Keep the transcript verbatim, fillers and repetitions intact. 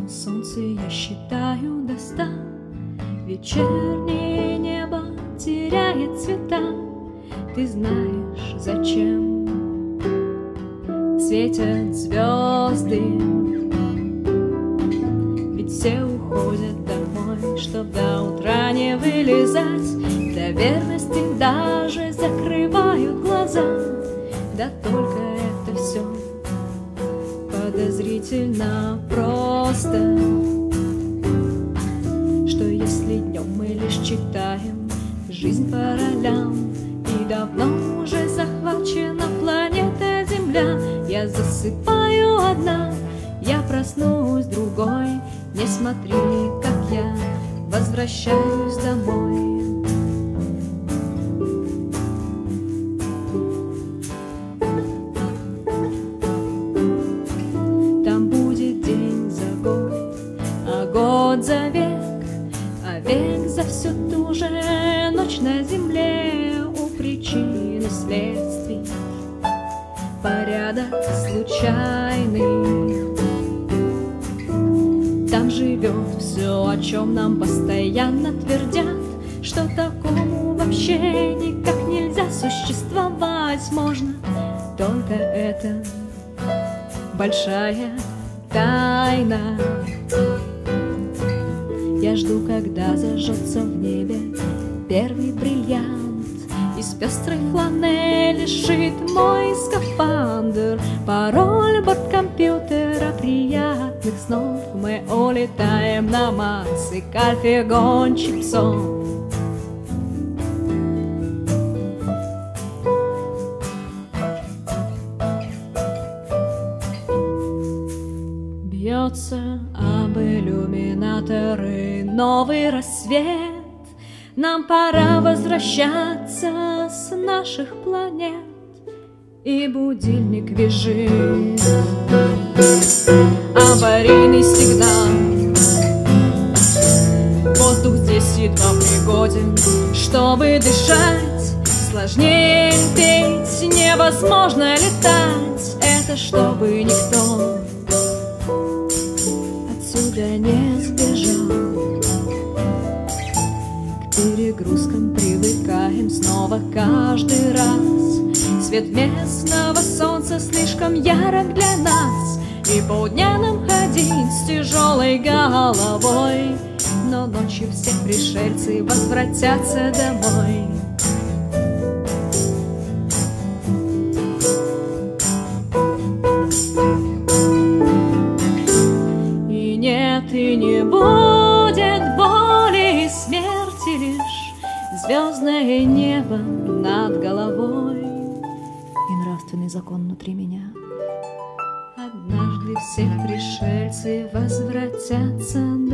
солнце я считаю до ста. Вечернее небо теряет цвета. Ты знаешь, зачем светят звезды? Ведь все уходят домой, чтоб до утра не вылезать. Для верности даже закрывают глаза. Да только это все подозрительно просто. Что если днем мы лишь читаем жизнь по ролям, и давно уже захвачена планета Земля. Я засыпаю одна, я проснусь другой. Не смотри, как я возвращаюсь домой. Там будет день за год, а год за век, а век за всю ту же ночь на земле. У причин и следствий порядок случайный. Там живет все, о чем нам постоянно твердят, что такому вообще никак нельзя существовать. Можно, только это большая тайна. Я жду, когда зажжется в небе первый бриллиант. Из пестрой фланели сшит мой скафандр. Пароль борткомпьютера приятных снов. Мы улетаем на Марс и к Альфе гонщик псов. Бьется об иллюминаторы новый рассвет. Нам пора возвращаться с наших планет. И будильник визжит, аварийный сигнал. Воздух здесь едва пригоден, чтобы дышать. Сложнее петь, невозможно летать. Это чтобы никто отсюда не сбежал. К перегрузкам привыкаем снова каждый раз. Свет местного солнца слишком ярок для нас. И полдня нам ходить с тяжелой головой. Но ночью все пришельцы возвратятся домой. И нет, и не будет боли и смерти, лишь звездное небо над головой и нравственный закон внутри меня. Однажды все пришельцы возвратятся